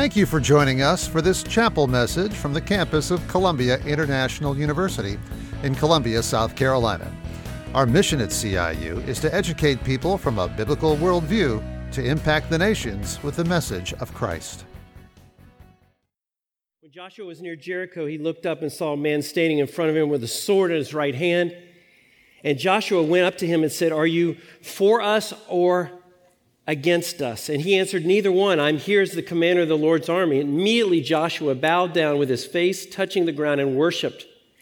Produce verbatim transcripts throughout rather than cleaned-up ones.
Thank you for joining us for this chapel message from the campus of Columbia International University in Columbia, South Carolina. Our mission at C I U is to educate people from a biblical worldview to impact the nations with the message of Christ. When Joshua was near Jericho, he looked up and saw a man standing in front of him with a sword in his right hand. And Joshua went up to him and said, "Are you for us or against us?" And he answered, "Neither one. I'm here as the commander of the Lord's army." And immediately Joshua bowed down with his face touching the ground and worshiped.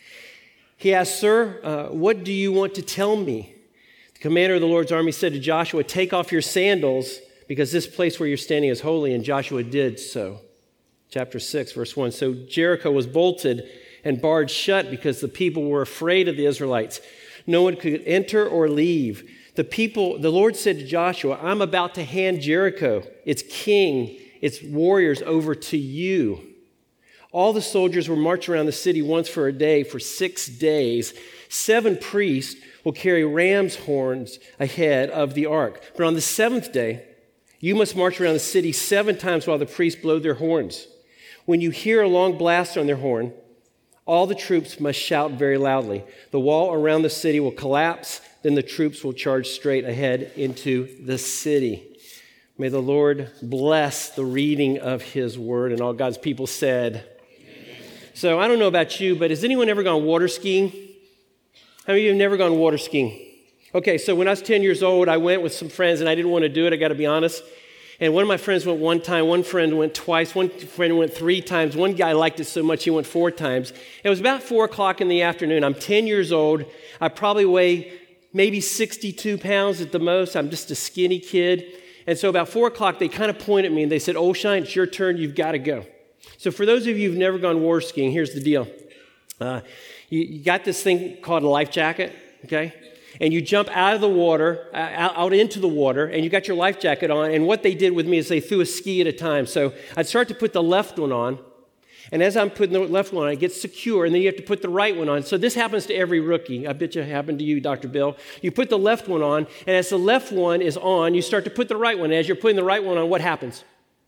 He asked, "Sir, uh, what do you want to tell me?" The commander of the Lord's army said to Joshua, "Take off your sandals, because this place where you're standing is holy." And Joshua did so. Chapter six, verse one. So Jericho was bolted and barred shut because the people were afraid of the Israelites. No one could enter or leave. The people, the Lord said to Joshua, "I'm about to hand Jericho, its king, its warriors over to you." All the soldiers will march around the city once for a day for six days. Seven priests will carry ram's horns ahead of the ark. But on the seventh day, you must march around the city seven times while the priests blow their horns. When you hear a long blast on their horn, all the troops must shout very loudly. The wall around the city will collapse. Then the troops will charge straight ahead into the city. May the Lord bless the reading of his word. And all God's people said. Amen. So I don't know about you, but has anyone ever gone water skiing? How many of you have never gone water skiing? Okay, so when I was ten years old, I went with some friends, and I didn't want to do it, I got to be honest. And one of my friends went one time, one friend went twice, one friend went three times. One guy liked it so much he went four times. It was about four o'clock in the afternoon. I'm ten years old. I probably weigh maybe sixty-two pounds at the most. I'm just a skinny kid. And so about four o'clock, they kind of pointed at me and they said, "Olshine, it's your turn. You've got to go." So for those of you who've never gone water skiing, here's the deal. Uh, you, you got this thing called a life jacket, okay? And you jump out of the water, uh, out, out into the water, and you got your life jacket on. And what they did with me is they threw a ski at a time. So I'd start to put the left one on. And as I'm putting the left one on, it gets secure, and then you have to put the right one on. So this happens to every rookie. I bet you it happened to you, Doctor Bill. You put the left one on, and as the left one is on, you start to put the right one. And as you're putting the right one on, what happens?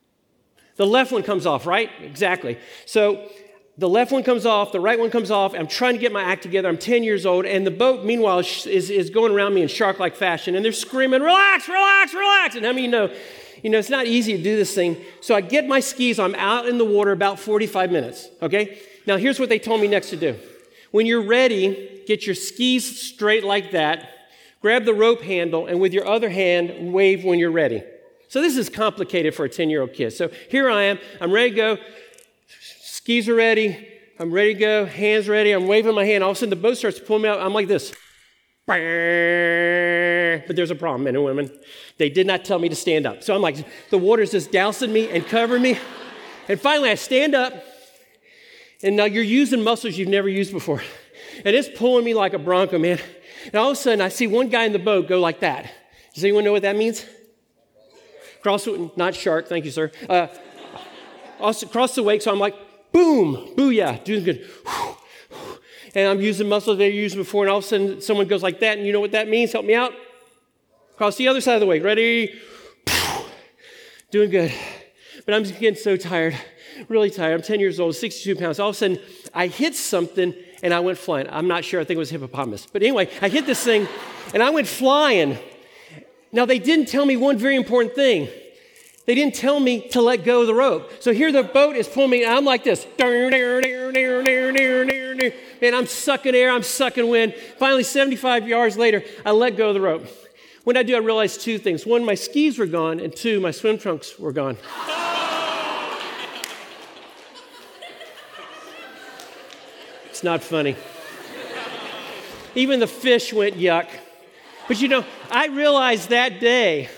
The left one comes off, right? Exactly. So the left one comes off, the right one comes off. I'm trying to get my act together. I'm ten years old, and the boat, meanwhile, is, is, is going around me in shark-like fashion, and they're screaming, "Relax, relax, relax." And how many of you know, you know, it's not easy to do this thing. So I get my skis. I'm out in the water about forty-five minutes, okay? Now, here's what they told me next to do. When you're ready, get your skis straight like that, grab the rope handle, and with your other hand, wave when you're ready. So this is complicated for a ten-year-old kid. So here I am. I'm ready to go. Skis are ready. I'm ready to go. Hands ready. I'm waving my hand. All of a sudden, the boat starts to pull me out. I'm like this. But there's a problem, men and women. They did not tell me to stand up. So I'm like, the water's just dousing me and covering me. And finally, I stand up. And now you're using muscles you've never used before. And it's pulling me like a bronco, man. And all of a sudden, I see one guy in the boat go like that. Does anyone know what that means? Cross, not shark. Thank you, sir. Uh, also, cross the wake. So I'm like, boom, booyah, doing good. And I'm using muscles they've used before, and all of a sudden someone goes like that, and you know what that means? Help me out. Cross the other side of the wake. Ready? Doing good. But I'm just getting so tired, really tired. I'm ten years old, sixty-two pounds. All of a sudden, I hit something, and I went flying. I'm not sure. I think it was hippopotamus. But anyway, I hit this thing, and I went flying. Now, they didn't tell me one very important thing. They didn't tell me to let go of the rope. So here the boat is pulling me, and I'm like this. And I'm sucking air, I'm sucking wind. Finally, seventy-five yards later, I let go of the rope. When I do, I realized two things. One, my skis were gone, and two, my swim trunks were gone. It's not funny. Even the fish went yuck. But you know, I realized that day,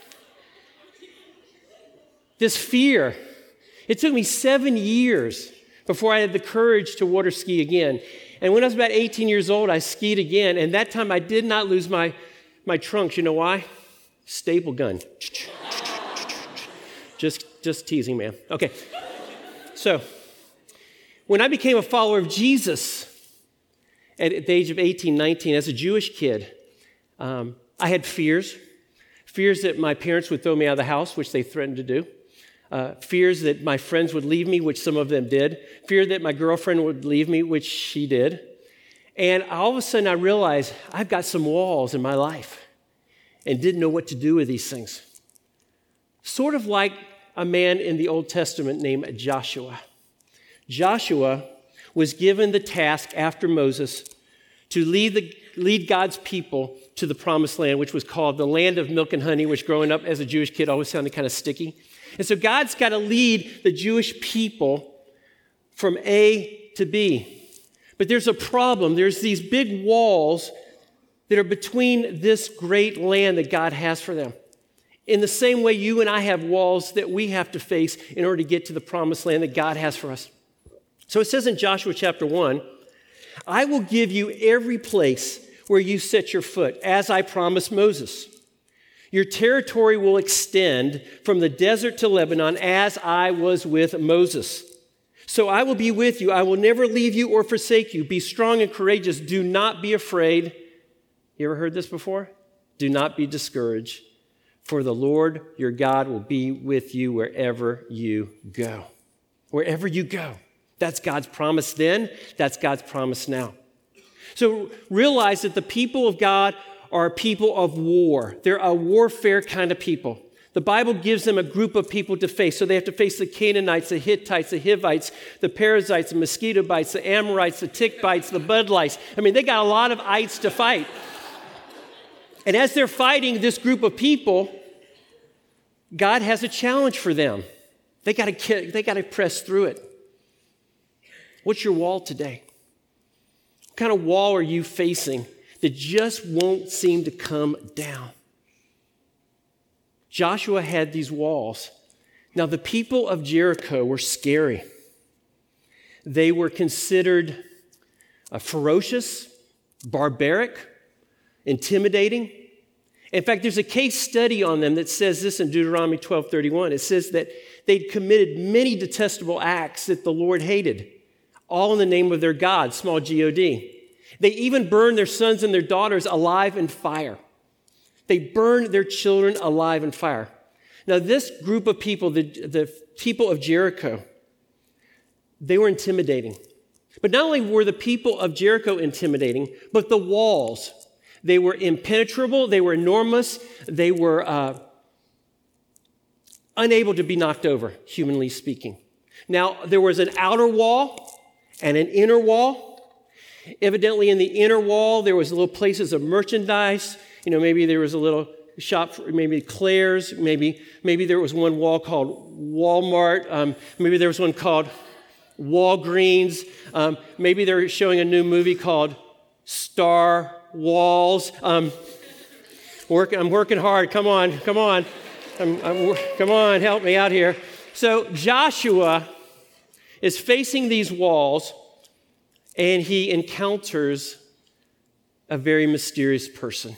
this fear, it took me seven years before I had the courage to water ski again. And when I was about eighteen years old, I skied again. And that time I did not lose my, my trunks. You know why? Staple gun. Just, just teasing, man. Okay. So when I became a follower of Jesus at the age of eighteen, nineteen, as a Jewish kid, um, I had fears. Fears that my parents would throw me out of the house, which they threatened to do. Uh, fears that my friends would leave me, which some of them did. Fear that my girlfriend would leave me, which she did. And all of a sudden I realized I've got some walls in my life and didn't know what to do with these things. Sort of like a man in the Old Testament named Joshua. Joshua was given the task after Moses to lead, the, lead God's people to the promised land, which was called the land of milk and honey, which growing up as a Jewish kid always sounded kind of sticky. And so God's got to lead the Jewish people from A to B. But there's a problem. There's these big walls that are between this great land that God has for them. In the same way you and I have walls that we have to face in order to get to the promised land that God has for us. So it says in Joshua chapter one, I will give you every place where you set your foot, as I promised Moses. Your territory will extend from the desert to Lebanon as I was with Moses. So I will be with you. I will never leave you or forsake you. Be strong and courageous. Do not be afraid. You ever heard this before? Do not be discouraged, for the Lord your God will be with you wherever you go. Wherever you go. That's God's promise then. That's God's promise now. So realize that the people of God are a people of war. They're a warfare kind of people. The Bible gives them a group of people to face. So they have to face the Canaanites, the Hittites, the Hivites, the Perizzites, the mosquito bites, the Amorites, the tick bites, the bud lice. I mean, they got a lot of ites to fight. And as they're fighting this group of people, God has a challenge for them. They got to they got to press through it. What's your wall today? What kind of wall are you facing that just won't seem to come down? Joshua had these walls. Now, the people of Jericho were scary. They were considered uh, ferocious, barbaric, intimidating. In fact, there's a case study on them that says this in Deuteronomy twelve thirty-one. It says that they'd committed many detestable acts that the Lord hated, all in the name of their God, small G O D. They even burned their sons and their daughters alive in fire. They burned their children alive in fire. Now, this group of people, the, the people of Jericho, they were intimidating. But not only were the people of Jericho intimidating, but the walls. They were impenetrable. They were enormous. They were uh, unable to be knocked over, humanly speaking. Now, there was an outer wall and an inner wall. Evidently, in the inner wall, there was little places of merchandise. You know, maybe there was a little shop, for maybe Claire's. Maybe, maybe there was one wall called Walmart. Um, maybe there was one called Walgreens. Um, maybe they're showing a new movie called Star Walls. Um, work, I'm working hard. Come on, come on. I'm, I'm, come on, help me out here. So Joshua is facing these walls, and he encounters a very mysterious person.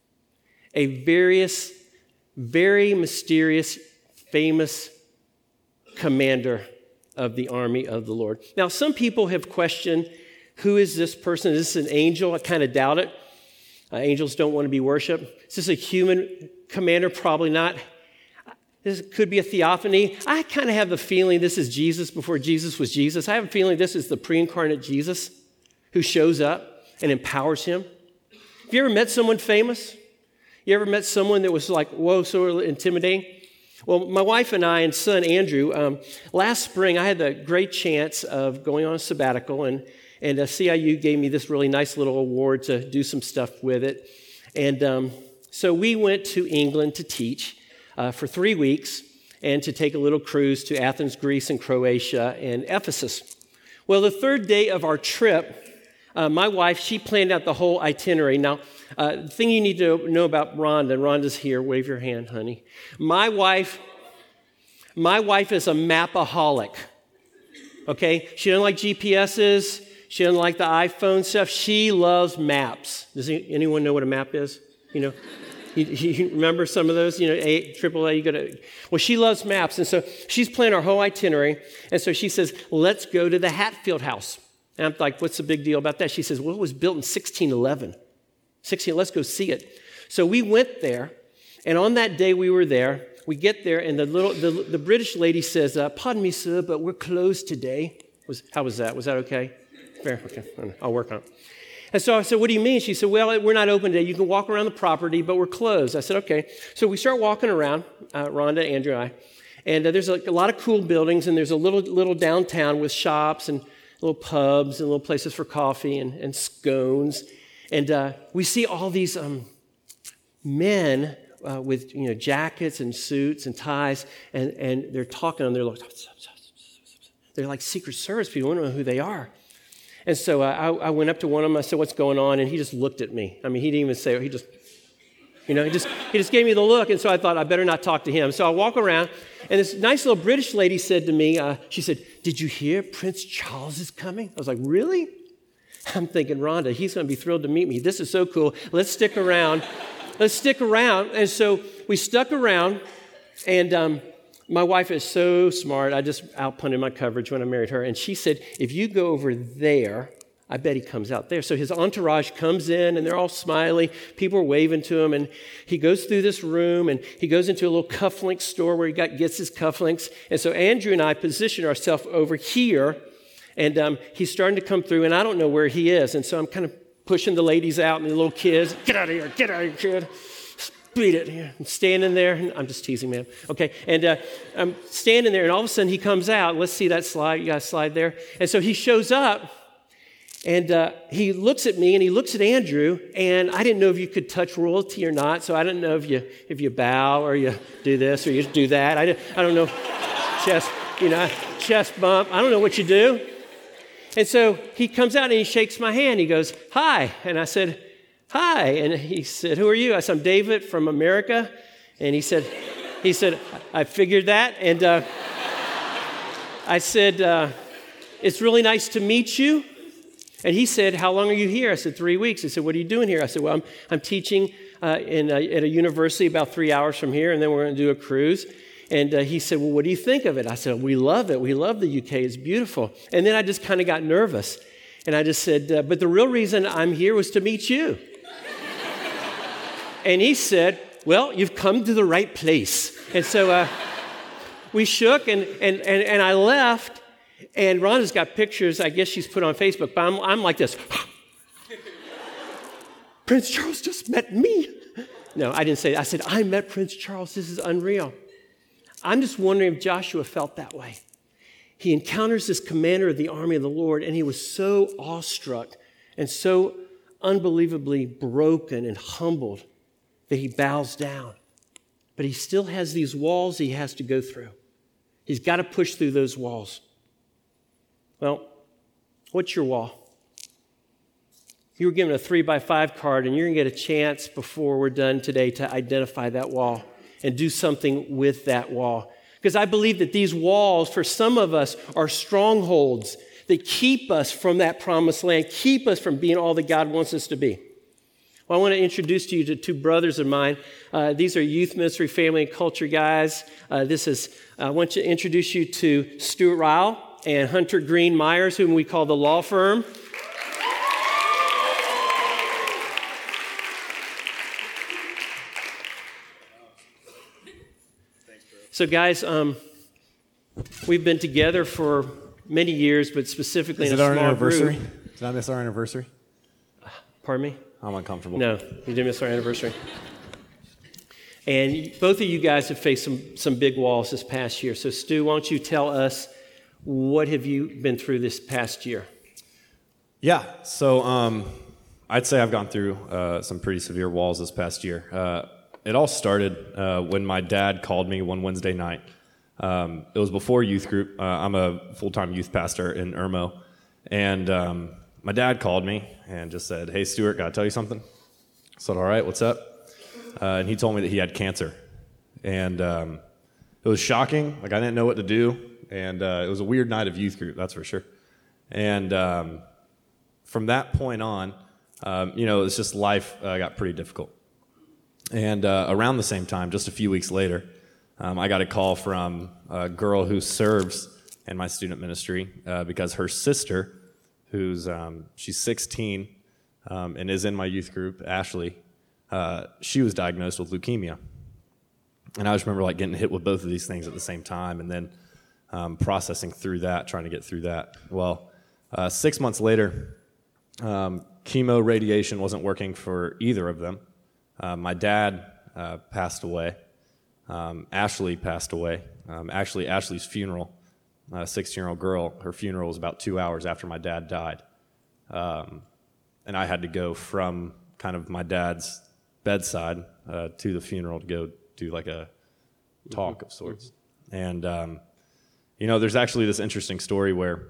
A various, very mysterious, famous commander of the army of the Lord. Now, some people have questioned, who is this person? Is this an angel? I kind of doubt it. Uh, angels don't want to be worshiped. Is this a human commander? Probably not. This could be a theophany. I kind of have the feeling this is Jesus before Jesus was Jesus. I have a feeling this is the pre-incarnate Jesus who shows up and empowers him. Have you ever met someone famous? You ever met someone that was like, whoa, so intimidating? Well, my wife and I and son Andrew, um, last spring I had the great chance of going on a sabbatical, and, and uh, C I U gave me this really nice little award to do some stuff with it. And um, so we went to England to teach uh, for three weeks and to take a little cruise to Athens, Greece, and Croatia, and Ephesus. Well, the third day of our trip, uh, my wife, she planned out the whole itinerary. Now, Uh, the thing you need to know about Rhonda, Rhonda's here, wave your hand, honey. My wife, my wife is a mapaholic, okay? She doesn't like G P S's. She doesn't like the iPhone stuff. She loves maps. Does anyone know what a map is? You know, you, you remember some of those? You know, A, triple A, you go to, well, she loves maps. And so she's planned our whole itinerary. And so she says, let's go to the Hatfield House. And I'm like, what's the big deal about that? She says, well, it was built in sixteen eleven. sixteen, let's go see it. So we went there, and on that day we were there, we get there, and the little the, the British lady says, uh, pardon me, sir, but we're closed today. Was, how was that? Was that okay? Fair? Okay, I'll work on it. And so I said, what do you mean? She said, well, we're not open today. You can walk around the property, but we're closed. I said, okay. So we start walking around, uh, Rhonda, Andrew, and I. And uh, there's a, a lot of cool buildings, and there's a little little downtown with shops and little pubs and little places for coffee and, and scones. And uh, we see all these um, men uh, with you know jackets and suits and ties, and, and they're talking, and they're like, they're like Secret Service people. I don't know who they are. And so uh, I, I went up to one of them. I said, what's going on? And he just looked at me. I mean, he didn't even say, he just, you know, he just he just gave me the look. And so I thought, I better not talk to him. So I walk around, and this nice little British lady said to me, uh, she said, did you hear Prince Charles is coming? I was like, really? I'm thinking, Rhonda, he's going to be thrilled to meet me. This is so cool. Let's stick around. Let's stick around. And so we stuck around, and um, my wife is so smart. I just outpunted my coverage when I married her. And she said, if you go over there, I bet he comes out there. So his entourage comes in, and they're all smiling. People are waving to him. And he goes through this room, and he goes into a little cufflink store where he got, gets his cufflinks. And so Andrew and I position ourselves over here, and um, he's starting to come through, and I don't know where he is. And so I'm kind of pushing the ladies out and the little kids. Get out of here. Get out of here, kid. Beat it here. I'm standing there. I'm just teasing, man. Okay. And uh, I'm standing there, and all of a sudden he comes out. Let's see that slide. You got a slide there? And so he shows up, and uh, he looks at me, and he looks at Andrew, and I didn't know if you could touch royalty or not, so I didn't know if you if you bow or you do this or you do that. I, I don't know. Chest, you know, chest bump. I don't know what you do. And so he comes out, and he shakes my hand. He goes, hi. And I said, hi. And he said, who are you? I said, I'm David from America. And he said, he said, I figured that. And uh, I said, uh, it's really nice to meet you. And he said, how long are you here? I said, three weeks. He said, what are you doing here? I said, well, I'm, I'm teaching uh, in a, at a university about three hours from here, and then we're going to do a cruise. And uh, he said, well, what do you think of it? I said, we love it. We love the U K. It's beautiful. And then I just kind of got nervous. And I just said, uh, but the real reason I'm here was to meet you. And he said, well, you've come to the right place. And so uh, we shook, and, and, and, and I left. And Rhonda's got pictures, I guess she's put on Facebook, but I'm, I'm like this. Prince Charles just met me. No, I didn't say that. I said, I met Prince Charles. This is unreal. I'm just wondering if Joshua felt that way. He encounters this commander of the army of the Lord, and he was so awestruck and so unbelievably broken and humbled that he bows down. But he still has these walls he has to go through. He's got to push through those walls. Well, what's your wall? You were given a three by five card, and you're going to get a chance before we're done today to identify that wall and do something with that wall. Because I believe that these walls, for some of us, are strongholds that keep us from that promised land, keep us from being all that God wants us to be. Well, I want to introduce to you to two brothers of mine. Uh, these are youth ministry, family, and culture guys. Uh, this is, uh, I want to introduce you to Stuart Ryle and Hunter Green Myers, whom we call the Law Firm. So, guys, um, we've been together for many years, but specifically Is in a it our small anniversary? group. Did I miss our anniversary? Pardon me? I'm uncomfortable. No, you didn't miss our anniversary. And both of you guys have faced some, some big walls this past year. So, Stu, why don't you tell us, what have you been through this past year? Yeah, so um, I'd say I've gone through uh, some pretty severe walls this past year. Uh, it all started uh, when my dad called me one Wednesday night. Um, it was before youth group. Uh, I'm a full-time youth pastor in Irmo. And um, my dad called me and just said, hey, Stuart, got to tell you something? I said, all right, what's up? Uh, and he told me that he had cancer. And um, it was shocking. Like, I didn't know what to do. And uh, it was a weird night of youth group, that's for sure. And um, from that point on, um, you know, it's just life uh, got pretty difficult. And uh, around the same time, just a few weeks later, um, I got a call from a girl who serves in my student ministry uh, because her sister, who's um, she's sixteen um, and is in my youth group, Ashley, uh, she was diagnosed with leukemia. and I just remember like getting hit with both of these things at the same time, and then um, processing through that, trying to get through that. Well, uh, six months later, um, chemo radiation wasn't working for either of them. Uh, my dad uh, passed away. Um, Ashley passed away. Um, actually, Ashley's funeral, a sixteen-year-old girl, her funeral was about two hours after my dad died. Um, and I had to go from kind of my dad's bedside uh, to the funeral to go do like a talk of sorts. And, um, you know, there's actually this interesting story where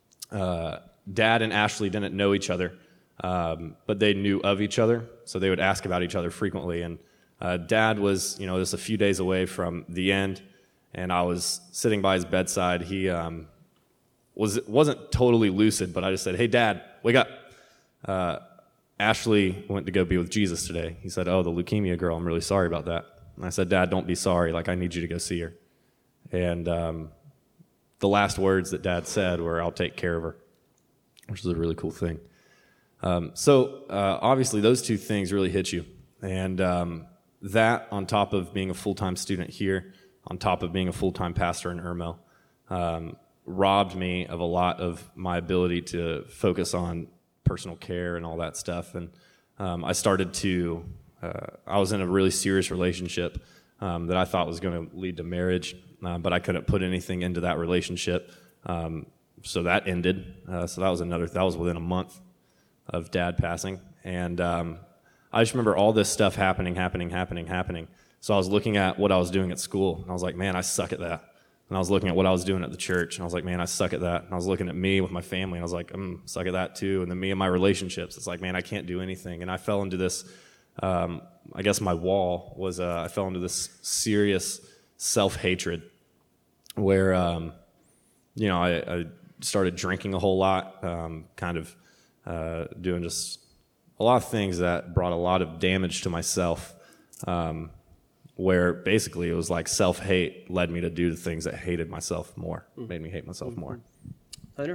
uh, Dad and Ashley didn't know each other, um, but they knew of each other, so they would ask about each other frequently. And uh, Dad was, you know, just a few days away from the end, and I was sitting by his bedside. He um, was, wasn't totally lucid, but I just said, "Hey, Dad, wake up. Uh, Ashley went to go be with Jesus today." He said, "Oh, the leukemia girl, I'm really sorry about that." And I said, "Dad, don't be sorry. Like, I need you to go see her." And um, the last words that Dad said were, "I'll take care of her," which is a really cool thing. Um, so uh, obviously those two things really hit you. And um, that on top of being a full-time student here, on top of being a full-time pastor in Irmo, um, robbed me of a lot of my ability to focus on personal care and all that stuff. And um, I started to, uh, I was in a really serious relationship um, that I thought was going to lead to marriage, uh, but I couldn't put anything into that relationship. Um, so that ended. Uh, so that was another, that was within a month of Dad passing. And um, I just remember all this stuff happening, happening, happening, happening. So I was looking at what I was doing at school, and I was like, man, I suck at that. And I was looking at what I was doing at the church, and I was like, man, I suck at that. And I was looking at me with my family, and I was like, I'm mm, suck at that too. And then me and my relationships, it's like, man, I can't do anything. And I fell into this, um, I guess my wall was, uh, I fell into this serious self-hatred where, um, you know, I, I started drinking a whole lot, um, kind of uh, doing just a lot of things that brought a lot of damage to myself, um, where basically it was like self-hate led me to do the things that hated myself more, made me hate myself more. Hunter?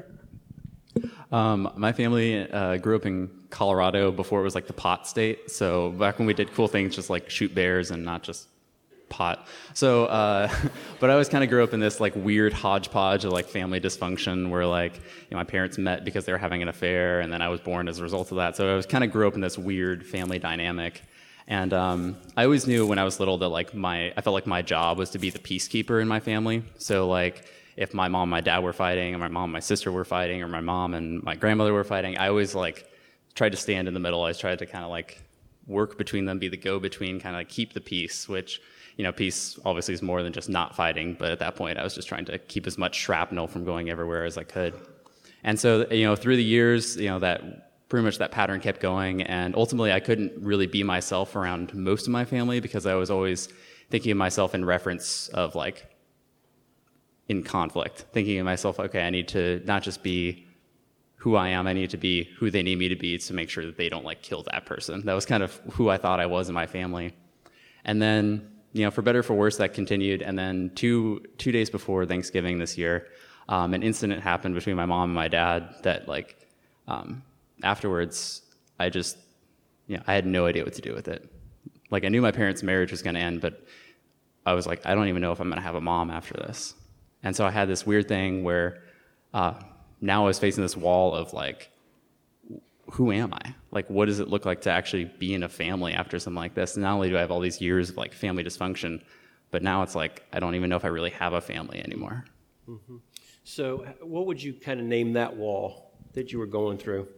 Um, my family uh, grew up in Colorado before it was like the pot state. So back when we did cool things, just like shoot bears and not just pot. So, uh, but I always kind of grew up in this like weird hodgepodge of like family dysfunction where like, you know, my parents met because they were having an affair, and then I was born as a result of that. So I was kind of grew up in this weird family dynamic. And um, I always knew when I was little that like my, I felt like my job was to be the peacekeeper in my family. So like if my mom and my dad were fighting, or my mom and my sister were fighting, or my mom and my grandmother were fighting, I always like tried to stand in the middle. I always tried to kind of like work between them, be the go-between, kind of like keep the peace, which, you know, peace obviously is more than just not fighting. But at that point, I was just trying to keep as much shrapnel from going everywhere as I could. And so, you know, through the years, you know, that pretty much that pattern kept going, and ultimately I couldn't really be myself around most of my family because I was always thinking of myself in reference of like in conflict, thinking of myself, okay, I need to not just be who I am, I need to be who they need me to be to make sure that they don't like kill that person. That was kind of who I thought I was in my family. And then, you know, for better or for worse, that continued. And then two two days before Thanksgiving this year, um, an incident happened between my mom and my dad that like, um, afterwards, I just, you know, I had no idea what to do with it. Like, I knew my parents' marriage was going to end, but I was like, I don't even know if I'm going to have a mom after this. And so I had this weird thing where uh, now I was facing this wall of, like, who am I? Like, what does it look like to actually be in a family after something like this? And not only do I have all these years of, like, family dysfunction, but now it's like, I don't even know if I really have a family anymore. Mm-hmm. So what would you kind of name that wall that you were going through?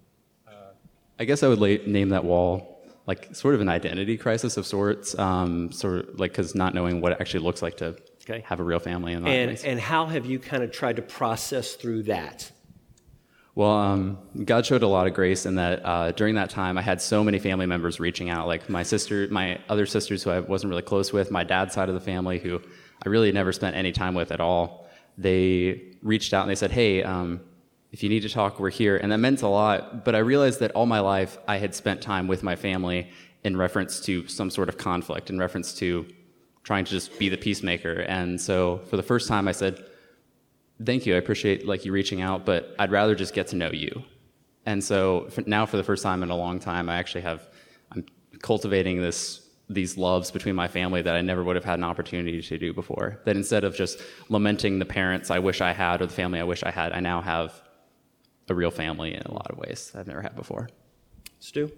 I guess I would la- name that wall like sort of an identity crisis of sorts, um, sort of like because not knowing what it actually looks like to okay. have a real family. In that and place. and how have you kind of tried to process through that? Well, um, God showed a lot of grace in that uh, during that time I had so many family members reaching out, like my sister, my other sisters who I wasn't really close with, my dad's side of the family who I really never spent any time with at all. They reached out and they said, hey, um, if you need to talk, we're here. And that meant a lot. But I realized that all my life I had spent time with my family in reference to some sort of conflict, in reference to trying to just be the peacemaker. And so for the first time I said, thank you, I appreciate like you reaching out, but I'd rather just get to know you. And so for now for the first time in a long time, I actually have, I'm cultivating this these loves between my family that I never would have had an opportunity to do before. That instead of just lamenting the parents I wish I had or the family I wish I had, I now have a real family in a lot of ways I've never had before. Stu?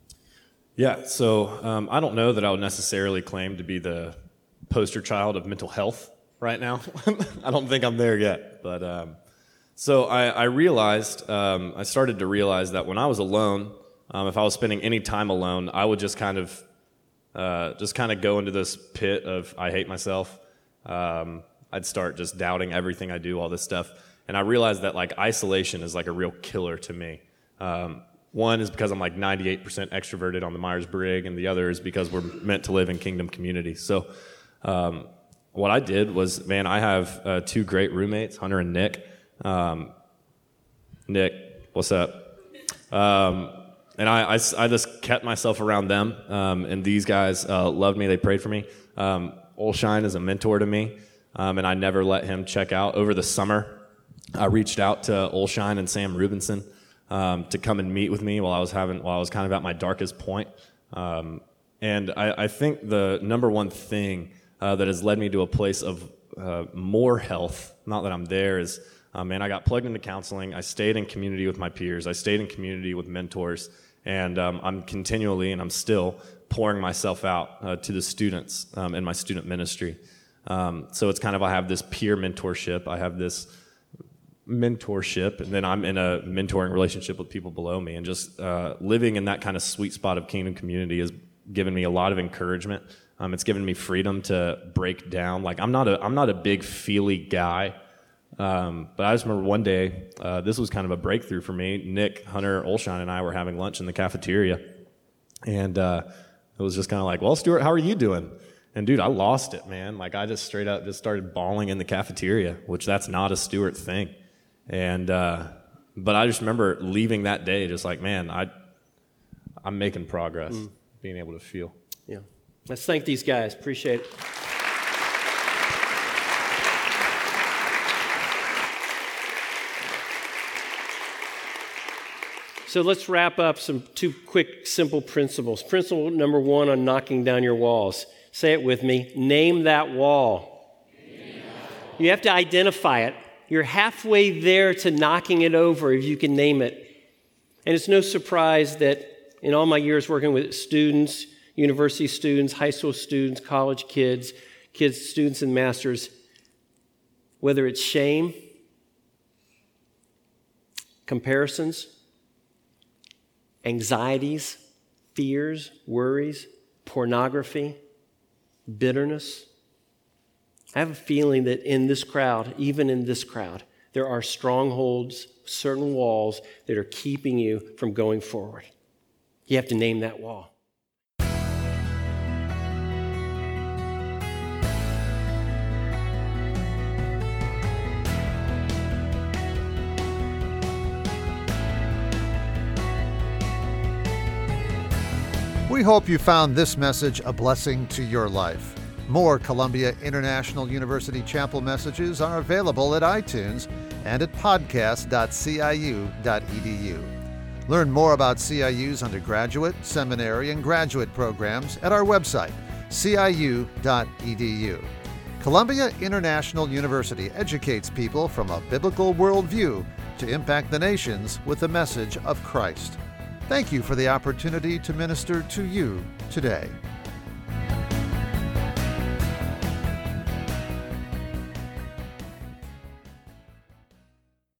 Yeah, so um, I don't know that I would necessarily claim to be the poster child of mental health right now. I don't think I'm there yet. But um, so I, I realized, um, I started to realize that when I was alone, um, if I was spending any time alone, I would just kind of uh, just kind of go into this pit of I hate myself. Um, I'd start just doubting everything I do, all this stuff. And I realized that like isolation is like a real killer to me. Um, one is because I'm like ninety-eight percent extroverted on the Myers-Briggs, and the other is because we're meant to live in kingdom community. So um, what I did was, man, I have uh, two great roommates, Hunter and Nick. Um, Nick, what's up? Um, and I, I, I just kept myself around them, um, and these guys uh, loved me. They prayed for me. Um, Olshine is a mentor to me, um, and I never let him check out. Over the summer, I reached out to Olshine and Sam Rubinson um, to come and meet with me while I was having while I was kind of at my darkest point. Um, and I, I think the number one thing uh, that has led me to a place of uh, more health, not that I'm there, is uh, man, I got plugged into counseling. I stayed in community with my peers. I stayed in community with mentors, and um, I'm continually and I'm still pouring myself out uh, to the students um, in my student ministry. Um, so it's kind of I have this peer mentorship. I have this mentorship, and then I'm in a mentoring relationship with people below me, and just uh, living in that kind of sweet spot of kingdom community has given me a lot of encouragement. Um, it's given me freedom to break down. Like I'm not a I'm not a big feely guy, um, but I just remember one day uh, this was kind of a breakthrough for me. Nick, Hunter, Olshine, and I were having lunch in the cafeteria, and uh, it was just kind of like, "Well, Stuart, how are you doing?" And dude, I lost it, man. Like I just straight up just started bawling in the cafeteria, which that's not a Stuart thing. And uh, but I just remember leaving that day, just like, man, I I'm making progress, mm. being able to feel. Yeah, let's thank these guys. Appreciate it. So let's wrap up some two quick, simple principles. Principle number one on knocking down your walls. Say it with me. Name that wall. Name that wall. You have to identify it. You're halfway there to knocking it over if you can name it. And it's no surprise that in all my years working with students, university students, high school students, college kids, kids, students, and masters, whether it's shame, comparisons, anxieties, fears, worries, pornography, bitterness. I have a feeling that in this crowd, even in this crowd, there are strongholds, certain walls that are keeping you from going forward. You have to name that wall. We hope you found this message a blessing to your life. More Columbia International University Chapel messages are available at iTunes and at podcast dot c i u dot e d u. Learn more about C I U's undergraduate, seminary, and graduate programs at our website, c i u dot e d u. Columbia International University educates people from a biblical worldview to impact the nations with the message of Christ. Thank you for the opportunity to minister to you today.